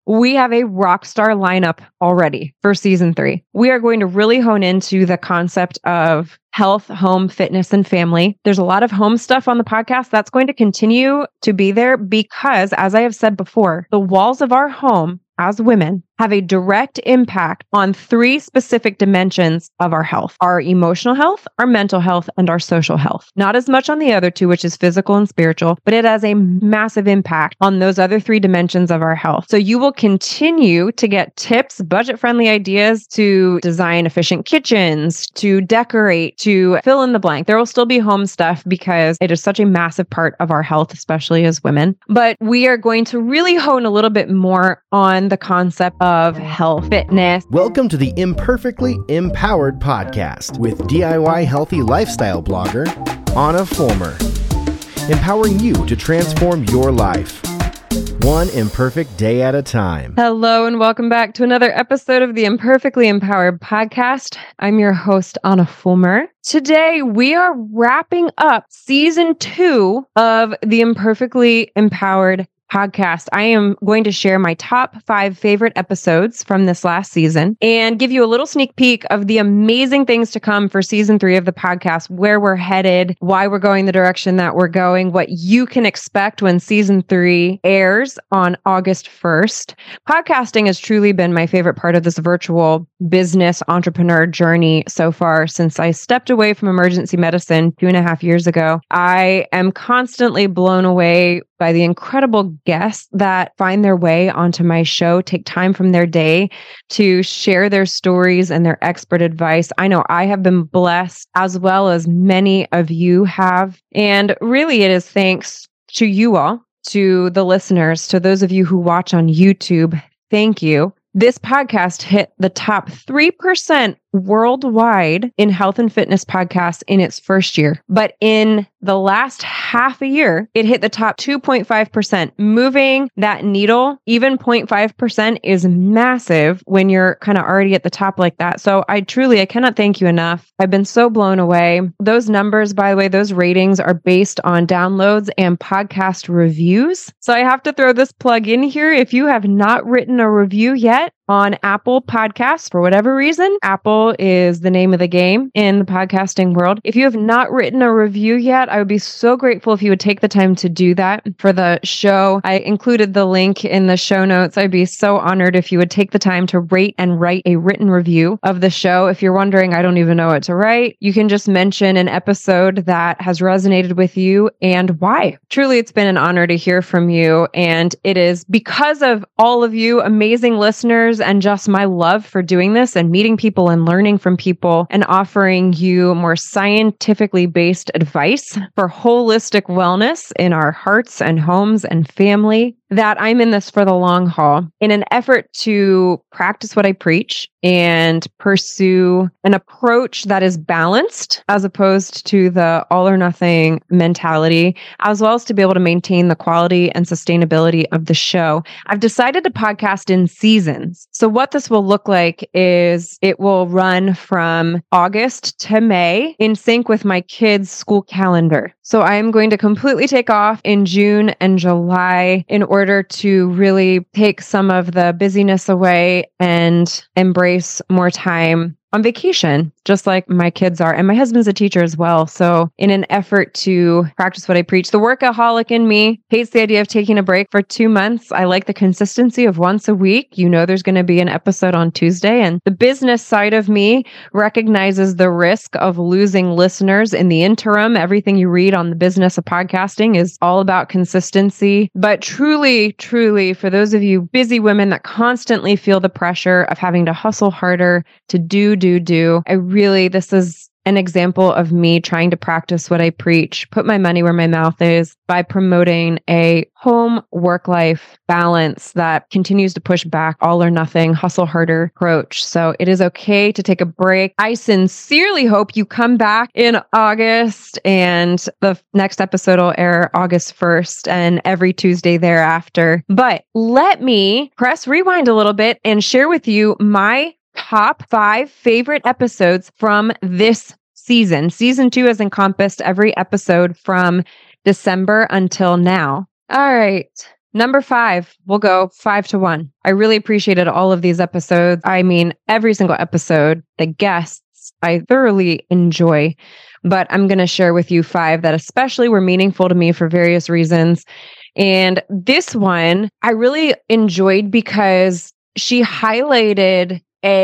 we have a rock star lineup already for season 3. We are going to really hone into the concept of health, home, fitness, and family. There's a lot of home stuff on the podcast that's going to continue to be there because, as I have said before, the walls of our home as women have a direct impact on 3 specific dimensions of our health: our emotional health, our mental health, and our social health. Not as much on the other 2, which is physical and spiritual, but it has a massive impact on those other 3 dimensions of our health. So you will continue to get tips, budget-friendly ideas to design efficient kitchens, to decorate, to fill in the blank. There will still be home stuff because it is such a massive part of our health, especially as women. But we are going to really hone a little bit more on the concept of health, fitness. Welcome to the Imperfectly Empowered podcast with DIY healthy lifestyle blogger, Anna Fulmer. Empowering you to transform your life, one imperfect day at a time. Hello and welcome back to another episode of the Imperfectly Empowered podcast. I'm your host, Anna Fulmer. Today, we are wrapping up season 2 of the Imperfectly Empowered podcast. I am going to share my top 5 favorite episodes from this last season and give you a little sneak peek of the amazing things to come for season 3 of the podcast, where we're headed, why we're going the direction that we're going, what you can expect when season 3 airs on August 1st. Podcasting has truly been my favorite part of this virtual business entrepreneur journey so far since I stepped away from emergency medicine 2.5 years ago. I am constantly blown away by the incredible guests that find their way onto my show, take time from their day to share their stories and their expert advice. I know I have been blessed, as well as many of you have. And really, it is thanks to you all, to the listeners, to those of you who watch on YouTube. Thank you. This podcast hit the top 3% worldwide in health and fitness podcasts in its first year. But in the last half a year, it hit the top 2.5%. Moving that needle, even 0.5%, is massive when you're kind of already at the top like that. So I cannot thank you enough. I've been so blown away. Those numbers, by the way, those ratings are based on downloads and podcast reviews. So I have to throw this plug in here. If you have not written a review yet on Apple Podcasts, for whatever reason, Apple is the name of the game in the podcasting world. If you have not written a review yet, I would be so grateful if you would take the time to do that for the show. I included the link in the show notes. I'd be so honored if you would take the time to rate and write a written review of the show. If you're wondering, I don't even know what to write, you can just mention an episode that has resonated with you and why. Truly, it's been an honor to hear from you. And it is because of all of you amazing listeners and just my love for doing this and meeting people and learning from people and offering you more scientifically based advice for holistic wellness in our hearts and homes and family, that I'm in this for the long haul in an effort to practice what I preach and pursue an approach that is balanced as opposed to the all or nothing mentality, as well as to be able to maintain the quality and sustainability of the show. I've decided to podcast in seasons. So what this will look like is it will run from August to May in sync with my kids' school calendar. So I am going to completely take off in June and July in order to really take some of the busyness away and embrace more time on vacation, just like my kids are. And my husband's a teacher as well. So in an effort to practice what I preach, the workaholic in me hates the idea of taking a break for 2 months. I like the consistency of once a week. You know, there's going to be an episode on Tuesday. And the business side of me recognizes the risk of losing listeners in the interim. Everything you read on the business of podcasting is all about consistency. But truly, for those of you busy women that constantly feel the pressure of having to hustle harder to do. This is an example of me trying to practice what I preach, put my money where my mouth is by promoting a home work-life balance that continues to push back all or nothing, hustle harder approach. So it is okay to take a break. I sincerely hope you come back in August, and the next episode will air August 1st and every Tuesday thereafter. But let me press rewind a little bit and share with you my top 5 favorite episodes from this season. Season 2 has encompassed every episode from December until now. All right. Number 5, we'll go 5-1. I really appreciated all of these episodes. I mean, every single episode, the guests, I thoroughly enjoy, but I'm going to share with you 5 that especially were meaningful to me for various reasons. And this one I really enjoyed because she highlighted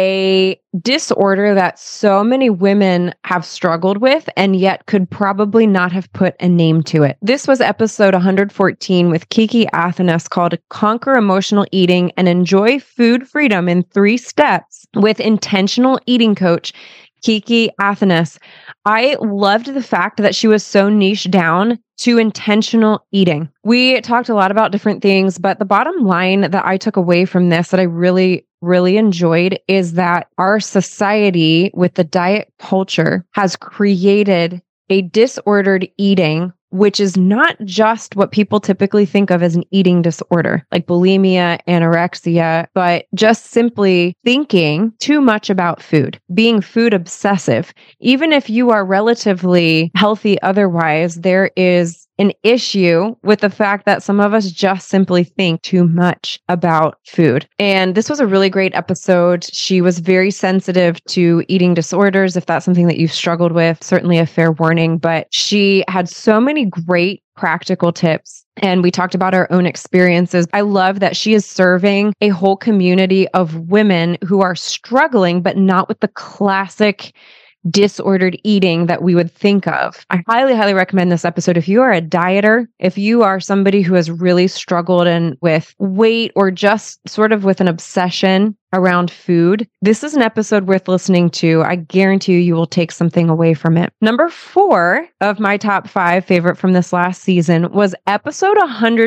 a disorder that so many women have struggled with and yet could probably not have put a name to it. This was episode 114 with Kiki Athanas called Conquer Emotional Eating and Enjoy Food Freedom in 3 Steps with intentional eating coach Kiki Athanas. I loved the fact that she was so niche down to intentional eating. We talked a lot about different things, but the bottom line that I took away from this that I really enjoyed is that our society with the diet culture has created a disordered eating, which is not just what people typically think of as an eating disorder, like bulimia, anorexia, but just simply thinking too much about food, being food obsessive. Even if you are relatively healthy otherwise, there is an issue with the fact that some of us just simply think too much about food. And this was a really great episode. She was very sensitive to eating disorders. If that's something that you've struggled with, certainly a fair warning, but she had so many great practical tips. And we talked about our own experiences. I love that she is serving a whole community of women who are struggling, but not with the classic disordered eating that we would think of. I highly recommend this episode. If you are a dieter, if you are somebody who has really struggled with weight or just sort of with an obsession around food, this is an episode worth listening to. I guarantee you will take something away from it. Number 4 of my top 5 favorite from this last season was episode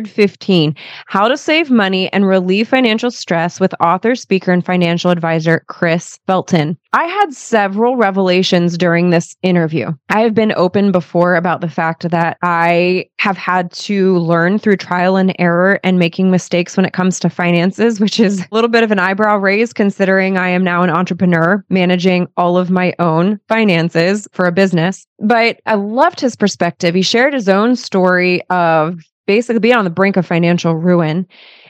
115, How to Save Money and Relieve Financial Stress with author, speaker, and financial advisor, Chris Felton. I had several revelations during this interview. I have been open before about the fact that I have had to learn through trial and error and making mistakes when it comes to finances, which is a little bit of an eyebrow raise considering I am now an entrepreneur managing all of my own finances for a business. But I loved his perspective. He shared his own story of basically being on the brink of financial ruin.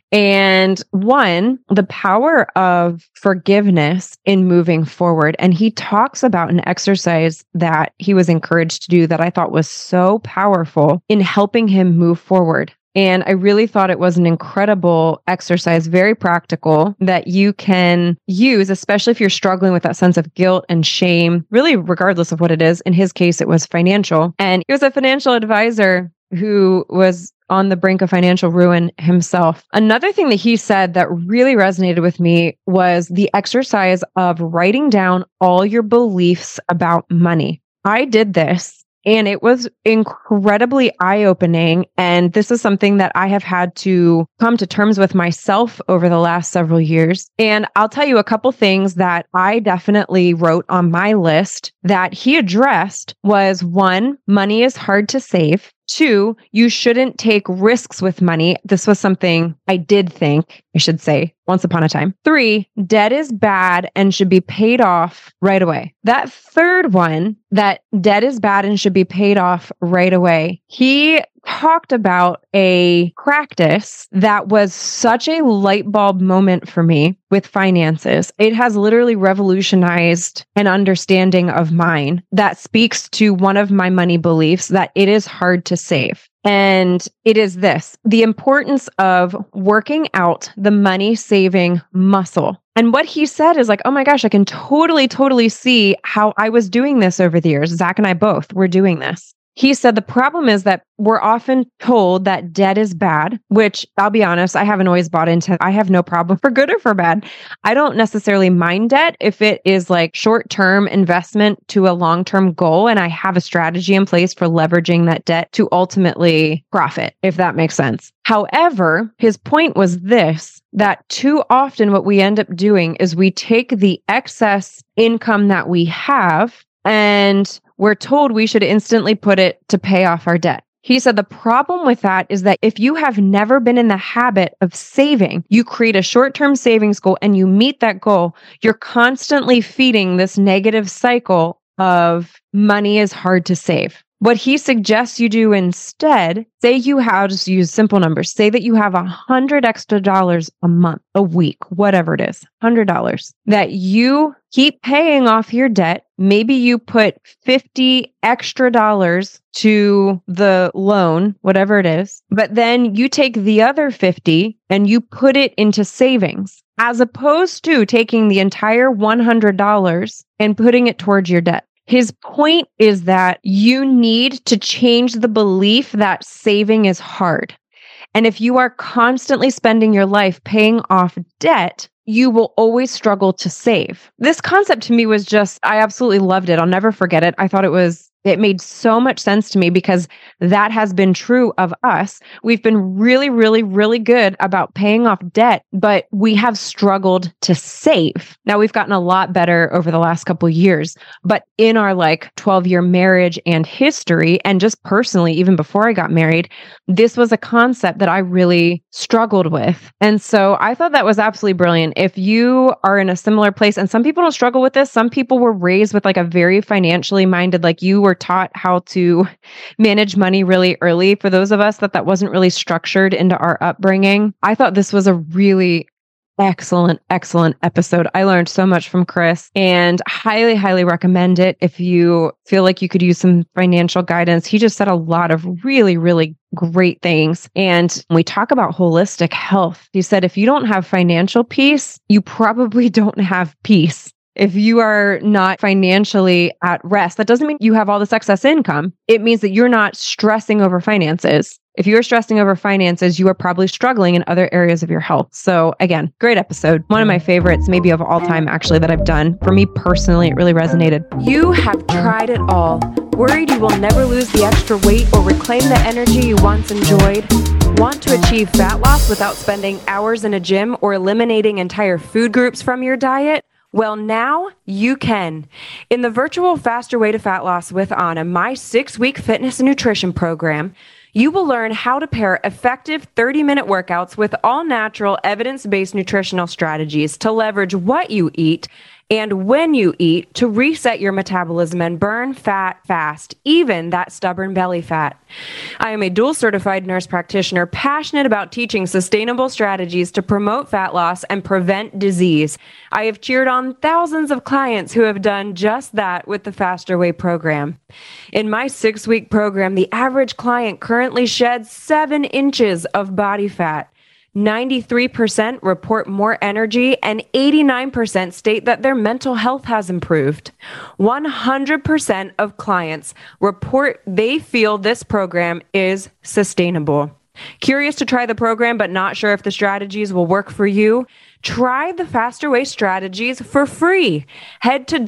And the power of forgiveness in moving forward. And he talks about an exercise that he was encouraged to do that I thought was so powerful in helping him move forward. And I really thought it was an incredible exercise, very practical, that you can use, especially if you're struggling with that sense of guilt and shame, really regardless of what it is. In his case, it was financial. And he was a financial advisor who was on the brink of financial ruin himself. Another thing that he said that really resonated with me was the exercise of writing down all your beliefs about money. I did this. And it was incredibly eye-opening. And this is something that I have had to come to terms with myself over the last several years. And I'll tell you a couple things that I definitely wrote on my list that he addressed was 1, money is hard to save. 2, you shouldn't take risks with money. This was something I did think, I should say, once upon a time. 3, debt is bad and should be paid off right away. That third one, that debt is bad and should be paid off right away, he talked about a practice that was such a light bulb moment for me with finances. It has literally revolutionized an understanding of mine that speaks to one of my money beliefs that it is hard to save. And it is this, the importance of working out the money saving muscle. And what he said is like, oh my gosh, I can totally see how I was doing this over the years. Zach and I both were doing this. He said the problem is that we're often told that debt is bad, which I'll be honest, I haven't always bought into. I have no problem for good or for bad. I don't necessarily mind debt if it is like short-term investment to a long-term goal. And I have a strategy in place for leveraging that debt to ultimately profit, if that makes sense. However, his point was this, that too often what we end up doing is we take the excess income that we have and we're told we should instantly put it to pay off our debt. He said the problem with that is that if you have never been in the habit of saving, you create a short-term savings goal and you meet that goal, you're constantly feeding this negative cycle of money is hard to save. What he suggests you do instead, say you have, just use simple numbers, say that you have $100 extra a month, a week, whatever it is, $100 that you keep paying off your debt. Maybe you put $50 extra to the loan, whatever it is, but then you take the other 50 and you put it into savings, as opposed to taking the entire $100 and putting it towards your debt. His point is that you need to change the belief that saving is hard. And if you are constantly spending your life paying off debt, you will always struggle to save. This concept to me was just, I absolutely loved it. I'll never forget it. I thought it made so much sense to me because that has been true of us. We've been really, really, really good about paying off debt, but we have struggled to save. Now we've gotten a lot better over the last couple of years, but in our 12-year marriage and history, and just personally, even before I got married, this was a concept that I really struggled with. And so I thought that was absolutely brilliant. If you are in a similar place, and some people don't struggle with this, some people were raised with a very financially minded, you were taught how to manage money really early. For those of us that wasn't really structured into our upbringing, I thought this was a really excellent episode. I learned so much from Chris and highly, highly recommend it if you feel like you could use some financial guidance. He just said a lot of really, really great things. And we talk about holistic health. He said, if you don't have financial peace, you probably don't have peace. If you are not financially at rest, that doesn't mean you have all this excess income. It means that you're not stressing over finances. If you're stressing over finances, you are probably struggling in other areas of your health. So again, great episode. One of my favorites, maybe of all time, actually, that I've done. For me personally, it really resonated. You have tried it all. Worried you will never lose the extra weight or reclaim the energy you once enjoyed? Want to achieve fat loss without spending hours in a gym or eliminating entire food groups from your diet? Well, now you can. In the virtual Faster Way to Fat Loss with Anna, my 6-week fitness and nutrition program, you will learn how to pair effective 30-minute workouts with all-natural, evidence-based nutritional strategies to leverage what you eat and when you eat to reset your metabolism and burn fat fast, even that stubborn belly fat. I am a dual certified nurse practitioner passionate about teaching sustainable strategies to promote fat loss and prevent disease. I have cheered on thousands of clients who have done just that with the Faster Way program. In my 6-week program, the average client currently sheds 7 inches of body fat. 93% report more energy and 89% state that their mental health has improved. 100% of clients report they feel this program is sustainable. Curious to try the program but not sure if the strategies will work for you? Try the Faster Way strategies for free. Head to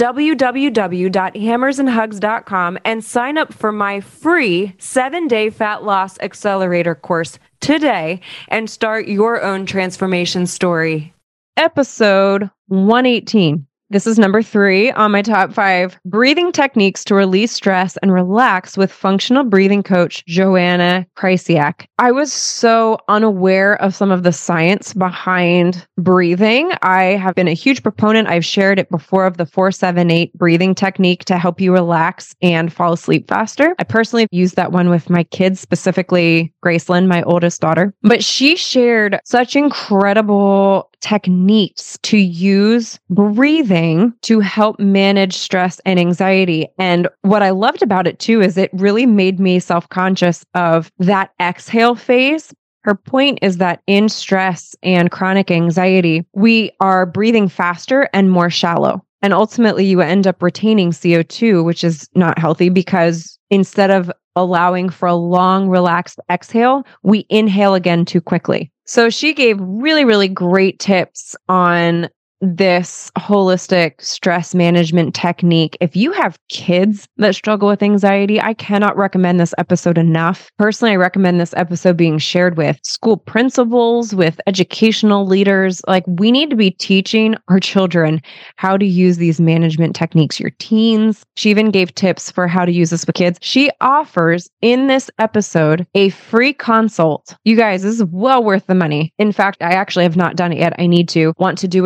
www.hammersandhugs.com and sign up for my free 7-day fat loss accelerator course today and start your own transformation story. Episode 118. This is number 3 on my top 5 breathing techniques to release stress and relax with functional breathing coach Joanna Krysiak. I was so unaware of some of the science behind breathing. I have been a huge proponent. I've shared it before of the 4-7-8 breathing technique to help you relax and fall asleep faster. I personally used that one with my kids, specifically Gracelyn, my oldest daughter. But she shared such incredible techniques to use breathing to help manage stress and anxiety. And what I loved about it too is it really made me self-conscious of that exhale phase. Her point is that in stress and chronic anxiety, we are breathing faster and more shallow. And ultimately, you end up retaining CO2, which is not healthy because instead of allowing for a long, relaxed exhale, we inhale again too quickly. So she gave really, really great tips on this holistic stress management technique. If you have kids that struggle with anxiety, I cannot recommend this episode enough. Personally, I recommend this episode being shared with school principals, with educational leaders. We need to be teaching our children how to use these management techniques, your teens. She even gave tips for how to use this with kids. She offers in this episode a free consult. You guys, this is well worth the money. In fact, I actually have not done it yet. I want to do it with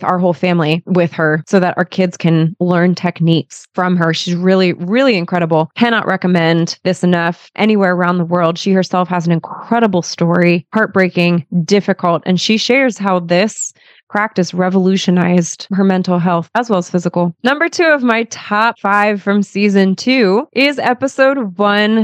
with our whole family with her so that our kids can learn techniques from her. She's really, really incredible. Cannot recommend this enough anywhere around the world. She herself has an incredible story, heartbreaking, difficult, and she shares how this practice revolutionized her mental health as well as physical. Number 2 of my top 5 from season 2 is episode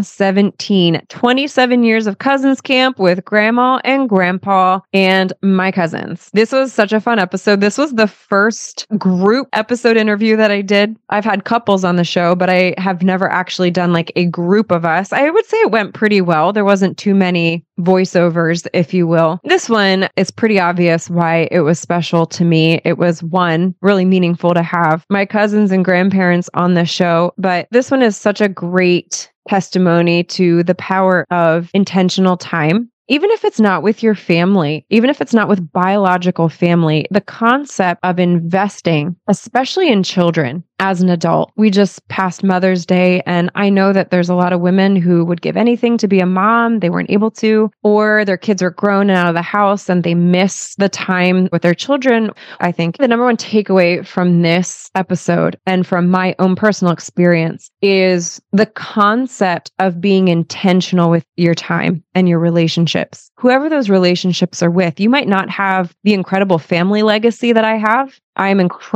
117, 27 years of cousins camp with grandma and grandpa and my cousins. This was such a fun episode. This was the first group episode interview that I did. I've had couples on the show, but I have never actually done like a group of us. I would say it went pretty well. There wasn't too many voiceovers, if you will. This one is pretty obvious why it was special to me. It was one, really meaningful to have my cousins and grandparents on the show, but this one is such a great testimony to the power of intentional time. Even if it's not with your family, even if it's not with biological family, the concept of investing, especially in children as an adult. We just passed Mother's Day, and I know that there's a lot of women who would give anything to be a mom. They weren't able to, or their kids are grown and out of the house and they miss the time with their children. I think the number one takeaway from this episode and from my own personal experience is the concept of being intentional with your time and your relationships. Whoever those relationships are with, you might not have the incredible family legacy that I have. I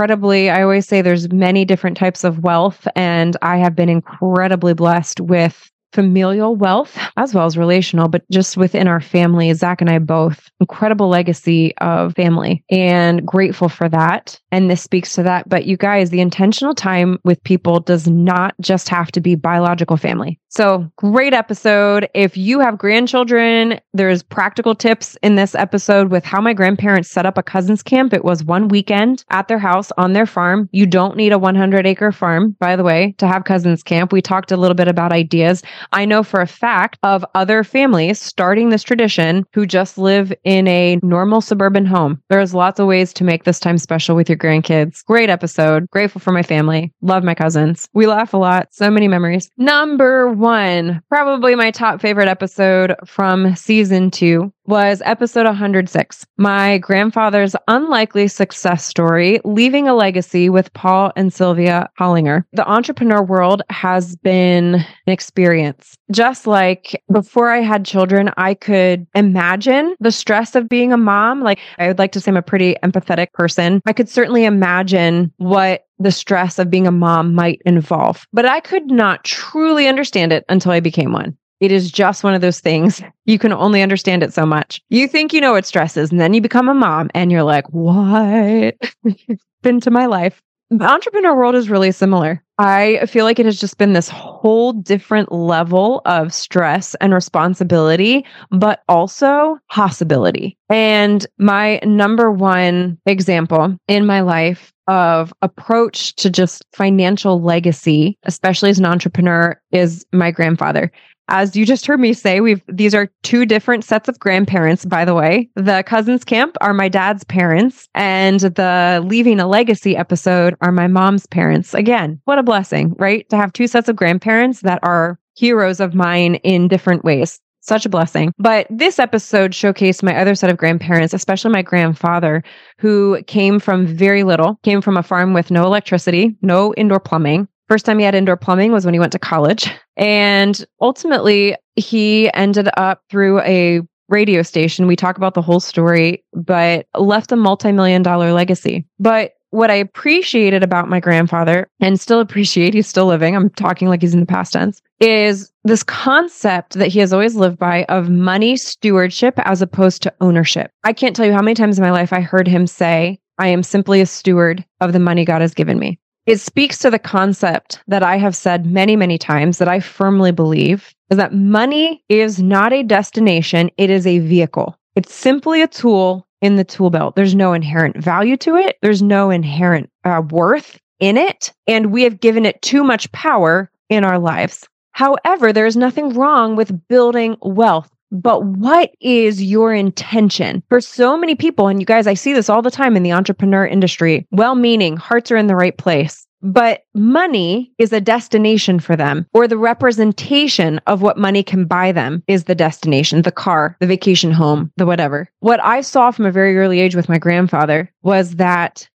always say there's many different types of wealth, and I have been incredibly blessed with familial wealth as well as relational, but just within our family, Zach and I both, incredible legacy of family and grateful for that. And this speaks to that. But you guys, the intentional time with people does not just have to be biological family. So great episode. If you have grandchildren, there's practical tips in this episode with how my grandparents set up a cousins camp. It was one weekend at their house on their farm. You don't need a 100-acre farm, by the way, to have cousins camp. We talked a little bit about ideas. I know for a fact of other families starting this tradition who just live in a normal suburban home. There's lots of ways to make this time special with your grandkids. Great episode. Grateful for my family. Love my cousins. We laugh a lot. So many memories. Number 1, probably my top favorite episode from season 2 was episode 106, my grandfather's unlikely success story, leaving a legacy with Paul and Sylvia Hollinger. The entrepreneur world has been an experience. Just like before I had children, I could imagine the stress of being a mom. Like, I would like to say I'm a pretty empathetic person. I could certainly imagine what the stress of being a mom might involve, but I could not truly understand it until I became one. It is just one of those things. You can only understand it so much. You think you know what stress is, and then you become a mom and you're like, what? Been to my life. The entrepreneur world is really similar. I feel like it has just been this whole different level of stress and responsibility, but also possibility. And my number one example in my life of approach to just financial legacy, especially as an entrepreneur, is my grandfather. As you just heard me say, these are 2 different sets of grandparents, by the way. The cousins camp are my dad's parents, and the leaving a legacy episode are my mom's parents. Again, what a blessing, right? To have 2 sets of grandparents that are heroes of mine in different ways. Such a blessing. But this episode showcased my other set of grandparents, especially my grandfather, who came from very little, came from a farm with no electricity, no indoor plumbing. First time he had indoor plumbing was when he went to college. And ultimately, he ended up through a radio station. We talk about the whole story, but left a multi-million-dollar legacy. But what I appreciated about my grandfather, and still appreciate, he's still living, I'm talking like he's in the past tense, is this concept that he has always lived by of money stewardship as opposed to ownership. I can't tell you how many times in my life I heard him say, I am simply a steward of the money God has given me. It speaks to the concept that I have said many, many times that I firmly believe is that money is not a destination. It is a vehicle. It's simply a tool in the tool belt. There's no inherent value to it. There's no inherent worth in it. And we have given it too much power in our lives. However, there's nothing wrong with building wealth. But what is your intention? For so many people, and you guys, I see this all the time in the entrepreneur industry, well-meaning, hearts are in the right place, but money is a destination for them, or the representation of what money can buy them is the destination, the car, the vacation home, the whatever. What I saw from a very early age with my grandfather was that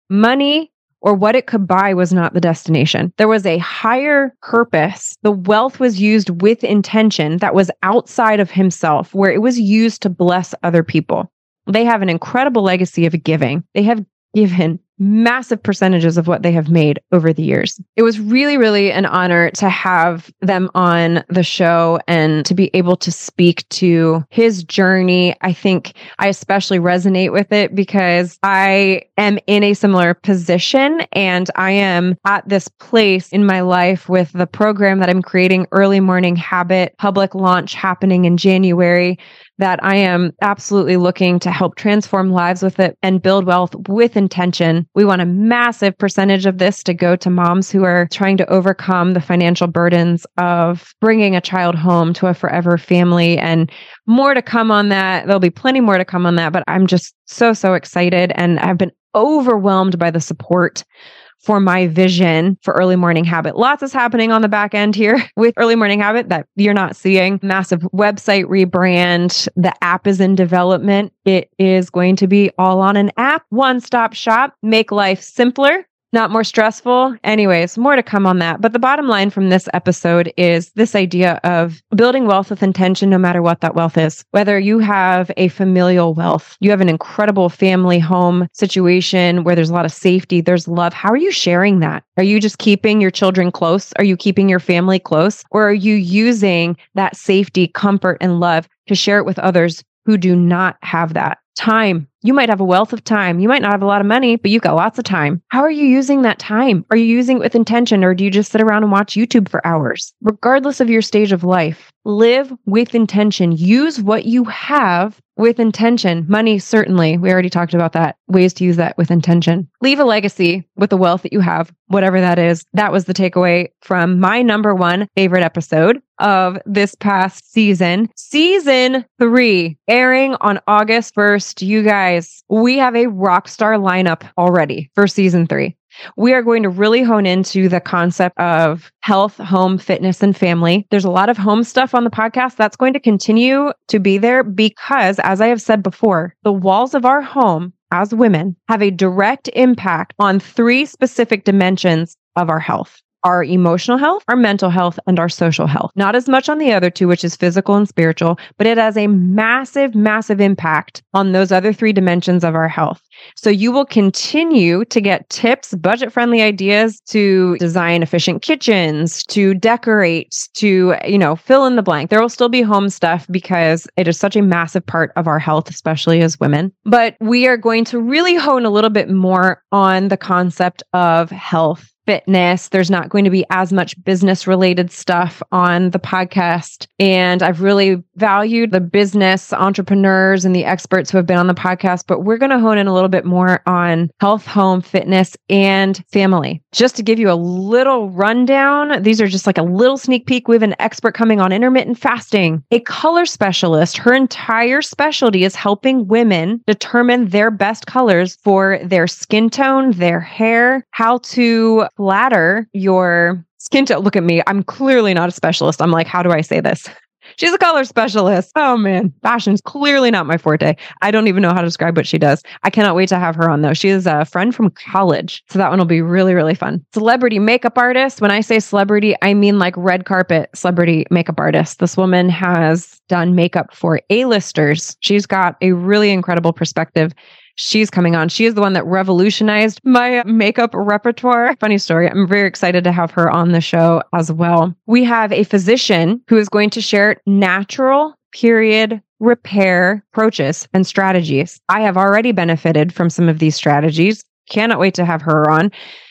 Money or what it could buy was not the destination. There was a higher purpose. The wealth was used with intention that was outside of himself, where it was used to bless other people. They have an incredible legacy of giving. They have given massive percentages of what they have made over the years. It was really, really an honor to have them on the show and to be able to speak to his journey. I think I especially resonate with it because I am in a similar position and I am at this place in my life with the program that I'm creating, Early Morning Habit, public launch happening in January, that I am absolutely looking to help transform lives with it and build wealth with intention. We want a massive percentage of this to go to moms who are trying to overcome the financial burdens of bringing a child home to a forever family, and more to come on that. There'll be plenty more to come on that, but I'm just so excited, and I've been overwhelmed by the support for my vision for Early Morning Habit. Lots is happening on the back end here with Early Morning Habit that you're not seeing. Massive website rebrand. The app is in development. It is going to be all on an app, one-stop shop, make life simpler, not more stressful. Anyways, more to come on that. But the bottom line from this episode is this idea of building wealth with intention, no matter what that wealth is. Whether you have a familial wealth, you have an incredible family home situation where there's a lot of safety, there's love. How are you sharing that? Are you just keeping your children close? Are you keeping your family close? Or are you using that safety, comfort, and love to share it with others who do not have that? Time. You might have a wealth of time. You might not have a lot of money, but you've got lots of time. How are you using that time? Are you using it with intention, or do you just sit around and watch YouTube for hours? Regardless of your stage of life, live with intention. Use what you have with intention. Money, certainly. We already talked about that. Ways to use that with intention. Leave a legacy with the wealth that you have, whatever that is. That was the takeaway from my number one favorite episode of this past season. Season 3, airing on August 1st. You guys, we have a rock star lineup already for season 3. We are going to really hone into the concept of health, home, fitness, and family. There's a lot of home stuff on the podcast that's going to continue to be there because, as I have said before, the walls of our home as women have a direct impact on 3 specific dimensions of our health: our emotional health, our mental health, and our social health. Not as much on the other 2, which is physical and spiritual, but it has a massive impact on those other 3 dimensions of our health. So you will continue to get tips, budget-friendly ideas to design efficient kitchens, to decorate, to, fill in the blank. There will still be home stuff because it is such a massive part of our health, especially as women. But we are going to really hone a little bit more on the concept of health, fitness. There's not going to be as much business related stuff on the podcast. And I've really valued the business entrepreneurs and the experts who have been on the podcast, but we're going to hone in a little bit more on health, home, fitness, and family. Just to give you a little rundown, these are just like a little sneak peek. We have an expert coming on intermittent fasting, a color specialist. Her entire specialty is helping women determine their best colors for their skin tone, their hair, how to flatter your skin tone. Look at me. I'm clearly not a specialist. I'm like, how do I say this? She's a color specialist. Oh man, fashion's clearly not my forte. I don't even know how to describe what she does. I cannot wait to have her on though. She is a friend from college. So that one will be really fun. Celebrity makeup artist. When I say celebrity, I mean like red carpet celebrity makeup artist. This woman has done makeup for A-listers. She's got a really incredible perspective. She's coming on. She is the one that revolutionized my makeup repertoire. Funny story. I'm very excited to have her on the show as well. We have a physician who is going to share natural period repair approaches and strategies. I have already benefited from some of these strategies. Cannot wait to have her on.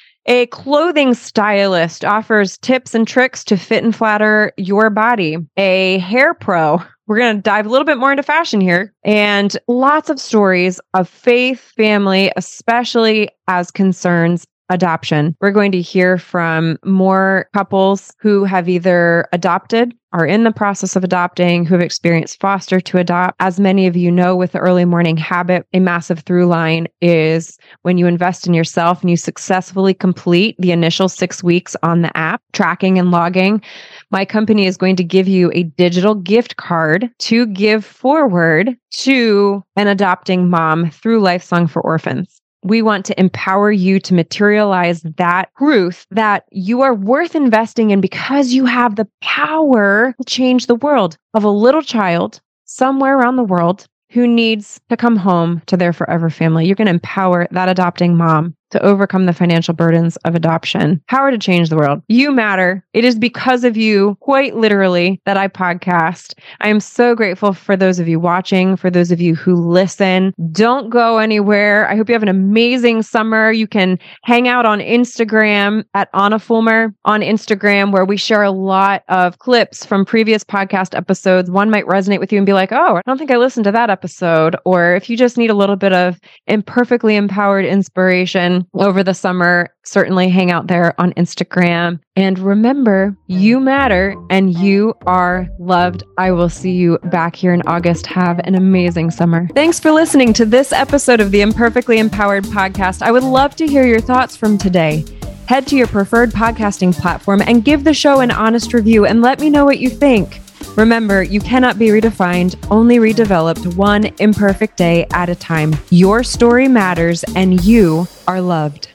A clothing stylist offers tips and tricks to fit and flatter your body. A hair pro. We're going to dive a little bit more into fashion here, and lots of stories of faith, family, especially as concerns adoption. We're going to hear from more couples who have either adopted, are in the process of adopting, who have experienced foster to adopt. As many of you know, with the Early Morning Habit, a massive through line is when you invest in yourself and you successfully complete the initial 6 weeks on the app, tracking and logging, my company is going to give you a digital gift card to give forward to an adopting mom through LifeSong for Orphans. we want to empower you to materialize that truth that you are worth investing in because you have the power to change the world of a little child somewhere around the world who needs to come home to their forever family. You're going to empower that adopting mom to overcome the financial burdens of adoption. Power to change the world. You matter. It is because of you, quite literally, that I podcast. I am so grateful for those of you watching, for those of you who listen. Don't go anywhere. I hope you have an amazing summer. You can hang out on Instagram at Anna Fulmer on Instagram, where we share a lot of clips from previous podcast episodes. One might resonate with you and be like, oh, I don't think I listened to that episode. Or if you just need a little bit of imperfectly empowered inspiration over the summer, certainly hang out there on Instagram. And remember, you matter and you are loved. I will see you back here in August. Have an amazing summer. Thanks for listening to this episode of the Imperfectly Empowered podcast. I would love to hear your thoughts from today. Head to your preferred podcasting platform and give the show an honest review and let me know what you think. Remember, you cannot be redefined, only redeveloped one imperfect day at a time. Your story matters and you are loved.